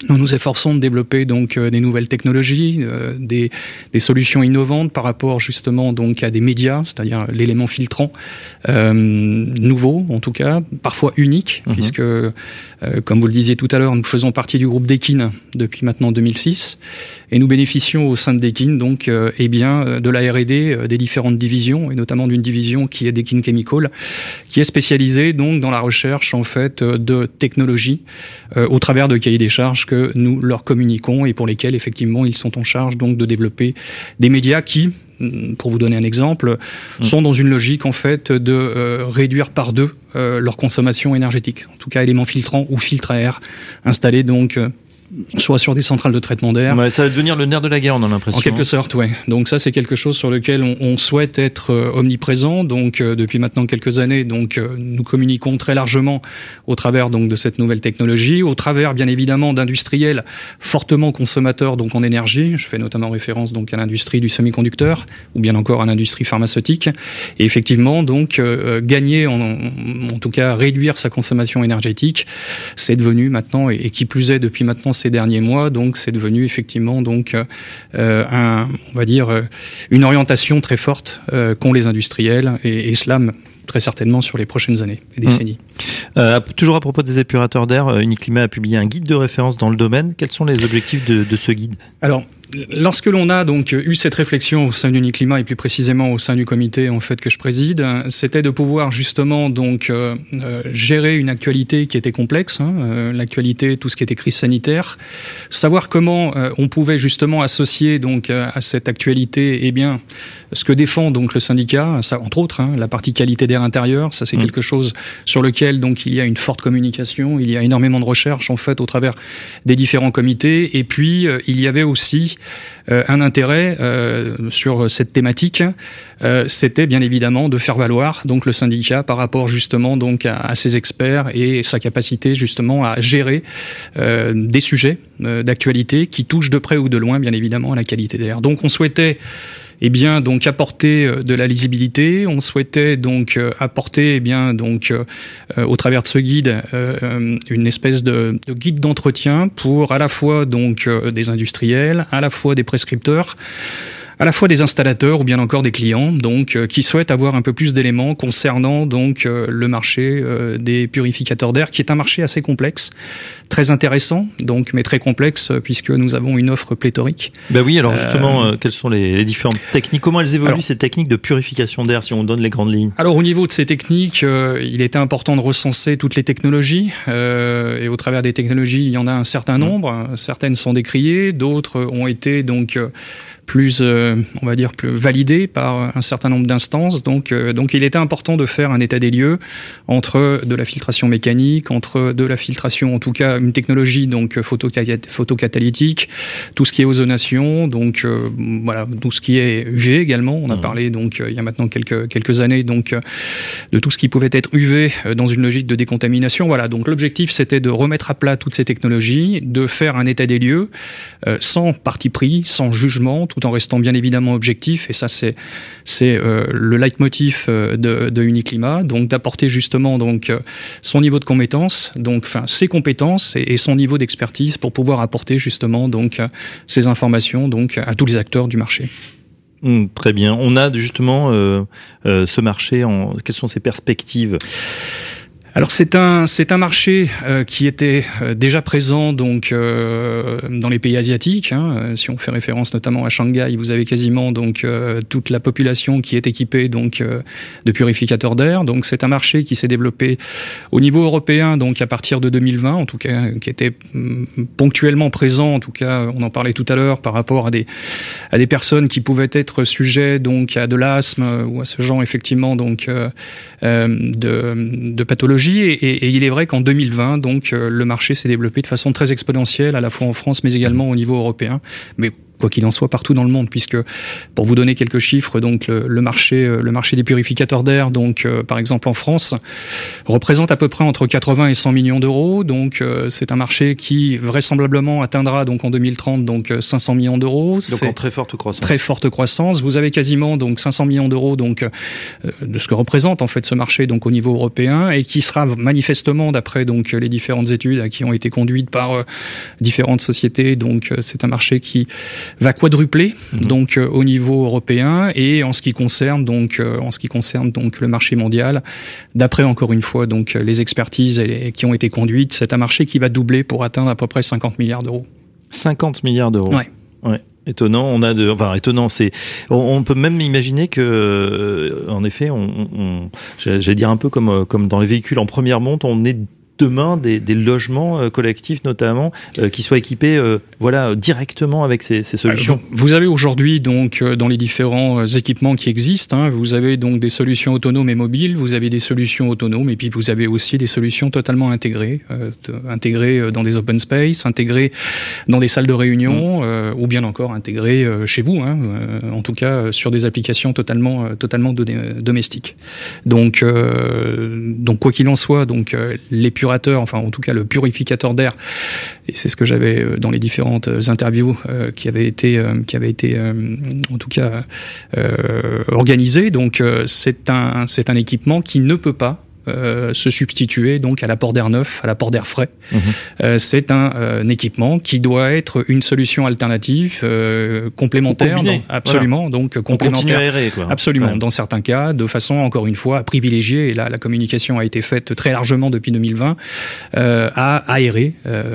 Nous nous efforçons de développer donc euh, des nouvelles technologies, euh, des, des solutions innovantes par rapport justement donc à des médias, c'est-à-dire l'élément filtrant euh, nouveau en tout cas, parfois unique, mmh. puisque euh, comme vous le disiez tout à l'heure, nous faisons partie du groupe Dekin depuis maintenant deux mille six et nous bénéficions au sein de Dekin donc euh, eh bien de la R et D euh, des différentes divisions et notamment d'une division qui est Dekin Chemical, qui est spécialisée donc dans la recherche en fait de technologies euh, au travers de cahiers des charges que nous leur communiquons et pour lesquels effectivement ils sont en charge donc de développer des médias qui, pour vous donner un exemple, mmh. sont dans une logique en fait de euh, réduire par deux euh, leur consommation énergétique. En tout cas, éléments filtrants ou filtres à air installés donc euh, soit sur des centrales de traitement d'air. Ouais, ça va devenir le nerf de la guerre, on a l'impression. En quelque sorte, ouais. Donc ça, c'est quelque chose sur lequel on, on souhaite être euh, omniprésent. Donc euh, depuis maintenant quelques années, donc euh, nous communiquons très largement au travers donc de cette nouvelle technologie, au travers bien évidemment d'industriels fortement consommateurs donc en énergie. Je fais notamment référence donc à l'industrie du semi-conducteur ou bien encore à l'industrie pharmaceutique. Et effectivement, donc euh, gagner, en, en tout cas réduire sa consommation énergétique, c'est devenu maintenant et, et qui plus est depuis maintenant ces derniers mois, donc c'est devenu effectivement donc euh, un, on va dire euh, une orientation très forte euh, qu'ont les industriels et, et cela très certainement sur les prochaines années et décennies. Mmh. Euh, toujours à propos des épurateurs d'air, Uniclimat a publié un guide de référence dans le domaine. Quels sont les objectifs de, de ce guide ? Alors, lorsque l'on a donc eu cette réflexion au sein d'Uniclimat et plus précisément au sein du comité en fait que je préside, c'était de pouvoir justement donc euh, euh, gérer une actualité qui était complexe, hein, euh, l'actualité, tout ce qui était crise sanitaire, savoir comment euh, on pouvait justement associer donc euh, à cette actualité, eh bien ce que défend donc le syndicat, ça entre autres, hein, la partie qualité d'air intérieur, ça c'est mmh. quelque chose sur lequel donc il y a une forte communication, il y a énormément de recherche en fait au travers des différents comités, et puis euh, il y avait aussi Euh, un intérêt euh, sur cette thématique, euh, c'était bien évidemment de faire valoir donc le syndicat par rapport justement donc à, à ses experts et sa capacité justement à gérer euh, des sujets euh, d'actualité qui touchent de près ou de loin bien évidemment à la qualité d'air. Donc on souhaitait eh bien donc apporter de la lisibilité, on souhaitait donc apporter eh bien donc euh, au travers de ce guide euh, une espèce de, de guide d'entretien pour à la fois donc euh, des industriels, à la fois des prescripteurs, à la fois des installateurs ou bien encore des clients, donc euh, qui souhaitent avoir un peu plus d'éléments concernant donc euh, le marché euh, des purificateurs d'air, qui est un marché assez complexe, très intéressant, donc mais très complexe euh, puisque nous avons une offre pléthorique. Ben oui, alors justement, euh, euh, quelles sont les, les différentes techniques ? Comment elles évoluent alors, ces techniques de purification d'air, si on donne les grandes lignes ? Alors au niveau de ces techniques, euh, il était important de recenser toutes les technologies, euh, et au travers des technologies, il y en a un certain nombre. Certaines sont décriées, d'autres ont été donc euh, plus, euh, on va dire, plus validé par un certain nombre d'instances. Donc, euh, donc, il était important de faire un état des lieux entre de la filtration mécanique, entre de la filtration, en tout cas, une technologie donc photocatalytique, tout ce qui est ozonation, donc euh, voilà, tout ce qui est U V également. On a mmh. parlé donc euh, il y a maintenant quelques quelques années donc euh, de tout ce qui pouvait être U V euh, dans une logique de décontamination. Voilà. Donc, l'objectif c'était de remettre à plat toutes ces technologies, de faire un état des lieux euh, sans parti pris, sans jugement, tout en restant bien évidemment objectif, et ça c'est c'est euh, le leitmotiv euh, de, de Uniclimat, donc d'apporter justement donc euh, son niveau de compétence, donc enfin ses compétences et, et son niveau d'expertise pour pouvoir apporter justement donc euh, ces informations donc à tous les acteurs du marché. Mmh, très bien. On a justement euh, euh, ce marché. En... Quelles sont ses perspectives ? Alors c'est un c'est un marché euh, qui était euh, déjà présent donc euh, dans les pays asiatiques. Hein. Si on fait référence notamment à Shanghai, vous avez quasiment donc euh, toute la population qui est équipée donc euh, de purificateurs d'air. Donc c'est un marché qui s'est développé au niveau européen donc à partir de deux mille vingt, en tout cas qui était ponctuellement présent. En tout cas, on en parlait tout à l'heure par rapport à des à des personnes qui pouvaient être sujets donc à de l'asthme ou à ce genre effectivement donc euh, euh, de de pathologie. Et, et, et il est vrai qu'en deux mille vingt, donc, euh, le marché s'est développé de façon très exponentielle, à la fois en France, mais également au niveau européen. Mais quoi qu'il en soit, partout dans le monde, puisque pour vous donner quelques chiffres, donc le, le marché, le marché des purificateurs d'air, donc euh, par exemple en France, représente à peu près entre quatre-vingts et cent millions d'euros. Donc euh, c'est un marché qui vraisemblablement atteindra donc en deux mille trente donc cinq cents millions d'euros. Donc c'est en très forte croissance. Très forte croissance. Vous avez quasiment donc cinq cents millions d'euros donc euh, de ce que représente en fait ce marché donc au niveau européen, et qui sera manifestement, d'après donc les différentes études qui ont été conduites par euh, différentes sociétés, donc euh, c'est un marché qui va quadrupler mmh. donc euh, au niveau européen. Et en ce qui concerne donc euh, en ce qui concerne donc le marché mondial, d'après encore une fois donc les expertises et les, qui ont été conduites, c'est un marché qui va doubler pour atteindre à peu près cinquante milliards d'euros. cinquante milliards d'euros. Ouais. Ouais. Étonnant, on a de, enfin étonnant, c'est, on, on peut même imaginer que, euh, en effet, on, on j'allais dire un peu comme comme dans les véhicules en première monte, on est demain des, des logements euh, collectifs notamment euh, qui soient équipés euh, voilà directement avec ces, ces solutions. Vous, vous avez aujourd'hui donc euh, dans les différents euh, équipements qui existent, hein, vous avez donc des solutions autonomes et mobiles, vous avez des solutions autonomes et puis vous avez aussi des solutions totalement intégrées, euh, t- intégrées dans des open space, intégrées dans des salles de réunion, mmh. euh, ou bien encore intégrées euh, chez vous, hein, euh, en tout cas euh, sur des applications totalement euh, totalement do- domestiques. Donc euh, donc quoi qu'il en soit, donc euh, les pure enfin en tout cas le purificateur d'air, et c'est ce que j'avais dans les différentes interviews euh, qui avaient été, euh, qui avaient été euh, en tout cas euh, organisées. Donc euh, c'est un, c'est un équipement qui ne peut pas Euh, se substituer donc à l'apport d'air neuf, à l'apport d'air frais. Mmh. Euh, c'est un, euh, un équipement qui doit être une solution alternative euh, complémentaire, dans, absolument, voilà. donc complémentaire, à aérer, quoi. absolument. Ouais. Dans certains cas, de façon encore une fois à privilégier, et là la communication a été faite très largement depuis deux mille vingt, euh, à aérer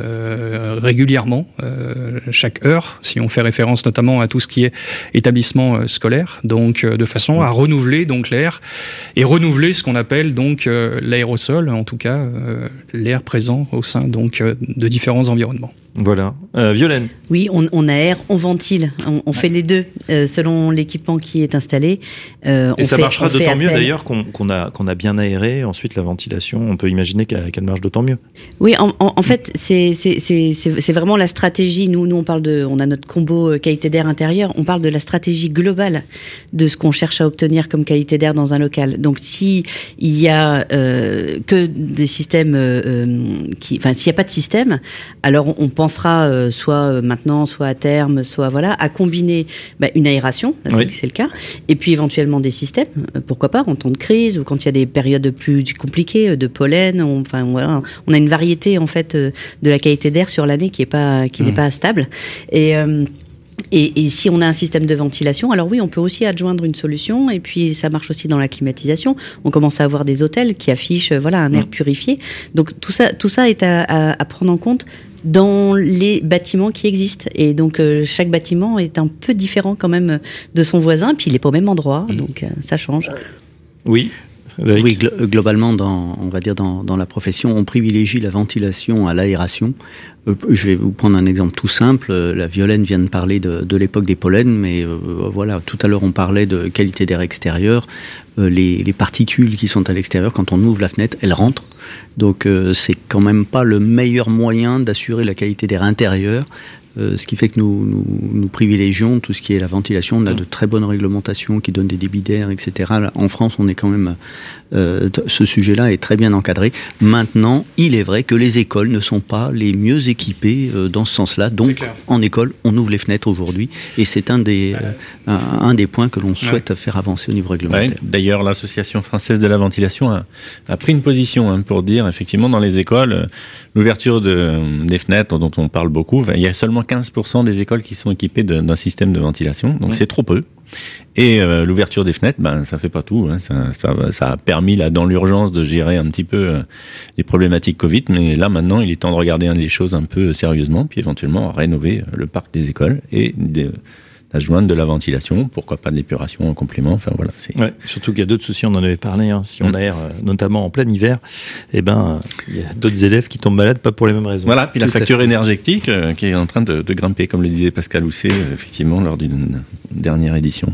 euh, régulièrement euh, chaque heure, si on fait référence notamment à tout ce qui est établissement euh, scolaire, donc euh, de façon à renouveler donc l'air et renouveler ce qu'on appelle donc euh, l'aérosol, en tout cas euh, l'air présent au sein donc euh, de différents environnements. Voilà. Euh, Violaine. Oui, on, on aère, on ventile, on, on fait les deux euh, selon l'équipement qui est installé. Euh, Et on ça fait, marchera d'autant appel. mieux d'ailleurs qu'on, qu'on, a, qu'on a bien aéré. Ensuite, la ventilation, on peut imaginer qu'elle, qu'elle marche d'autant mieux. Oui, en, en, en fait, c'est, c'est, c'est, c'est, c'est vraiment la stratégie. Nous, nous, on parle de, on a notre combo qualité d'air intérieur. On parle de la stratégie globale de ce qu'on cherche à obtenir comme qualité d'air dans un local. Donc, si il y a euh, que des systèmes, euh, qui, enfin, s'il n'y a pas de système, alors on, on pensera euh, soit maintenant, soit à terme, soit voilà, à combiner bah, une aération, là, oui. c'est, c'est le cas, et puis éventuellement des systèmes, euh, pourquoi pas, en temps de crise ou quand il y a des périodes plus compliquées de pollen. On, enfin voilà, on a une variété en fait euh, de la qualité d'air sur l'année qui est pas, qui mmh. n'est pas stable. Et euh, Et, et si on a un système de ventilation, alors oui, on peut aussi adjoindre une solution. Et puis ça marche aussi dans la climatisation. On commence à avoir des hôtels qui affichent, voilà, un air purifié. Donc tout ça, tout ça est à, à, à prendre en compte dans les bâtiments qui existent. Et donc euh, chaque bâtiment est un peu différent quand même de son voisin. Puis il n'est pas au même endroit, mmh. donc euh, ça change. Oui. Avec... Oui, gl- globalement, dans, on va dire dans, dans la profession, on privilégie la ventilation à l'aération. Euh, je vais vous prendre un exemple tout simple. La Violaine vient de parler de, de l'époque des pollens, mais euh, voilà, tout à l'heure on parlait de qualité d'air extérieur. Euh, les, les particules qui sont à l'extérieur, quand on ouvre la fenêtre, elles rentrent. Donc euh, c'est quand même pas le meilleur moyen d'assurer la qualité d'air intérieur. Euh, ce qui fait que nous, nous, nous privilégions tout ce qui est la ventilation. On a de très bonnes réglementations qui donnent des débits d'air, et cetera. Là, en France, on est quand même... Euh, ce sujet-là est très bien encadré. Maintenant, il est vrai que les écoles ne sont pas les mieux équipées euh, dans ce sens-là. Donc, en école, on ouvre les fenêtres aujourd'hui. Et c'est un des, euh, un, un des points que l'on souhaite ouais. faire avancer au niveau réglementaire. Ouais, d'ailleurs, l'Association française de la ventilation a, a pris une position hein, pour dire, effectivement, dans les écoles, euh, l'ouverture de, des fenêtres dont on parle beaucoup, il y a seulement quinze pour cent des écoles qui sont équipées de, d'un système de ventilation. Donc, ouais. c'est trop peu. Et euh, l'ouverture des fenêtres, ben ça fait pas tout. Hein. Ça, ça, ça a permis là dans l'urgence de gérer un petit peu euh, les problématiques Covid, mais là maintenant il est temps de regarder les choses un peu sérieusement, puis éventuellement rénover le parc des écoles et de, d'adjoindre de la ventilation, pourquoi pas de l'épuration en complément. Enfin voilà. C'est... Ouais, surtout qu'il y a d'autres soucis, on en avait parlé. Hein. Si on mmh. aère, notamment en plein hiver, eh ben il y a d'autres élèves qui tombent malades, pas pour les mêmes raisons. Voilà. Puis tout la facture énergétique euh, qui est en train de, de grimper, comme le disait Pascal Housset, euh, effectivement lors d'une dernière édition.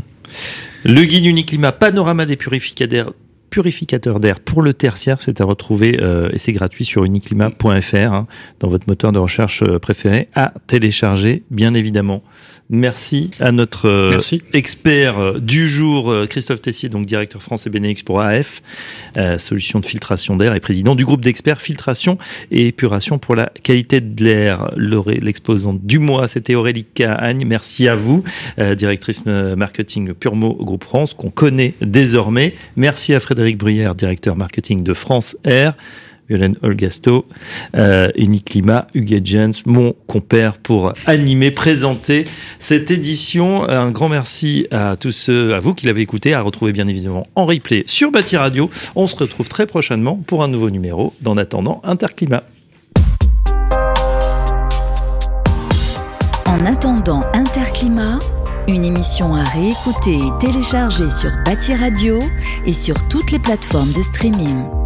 Le guide Uniclimat, panorama des purificateurs, purificateurs d'air pour le tertiaire, c'est à retrouver euh, et c'est gratuit sur uniclimat point f r hein, dans votre moteur de recherche préféré, à télécharger bien évidemment. Merci à notre euh, Merci. expert euh, du jour, euh, Christophe Tessier, donc directeur France et Benelux pour A F, euh, solution de filtration d'air et président du groupe d'experts filtration et épuration pour la qualité de l'air. L'Auré- L'exposante du mois, c'était Aurélie Cahagne. Merci à vous, euh, directrice marketing Purmo Groupe France, qu'on connaît désormais. Merci à Frédéric Bruyère, directeur marketing de France Air. Violaine Olgasto, euh, Uniclimat, Hugues Jens, mon compère pour animer, présenter cette édition. Un grand merci à tous ceux, à vous qui l'avez écouté, à retrouver bien évidemment en replay sur Bâti Radio. On se retrouve très prochainement pour un nouveau numéro d'En attendant Interclimat. En attendant Interclimat, une émission à réécouter et télécharger sur Bâti Radio et sur toutes les plateformes de streaming.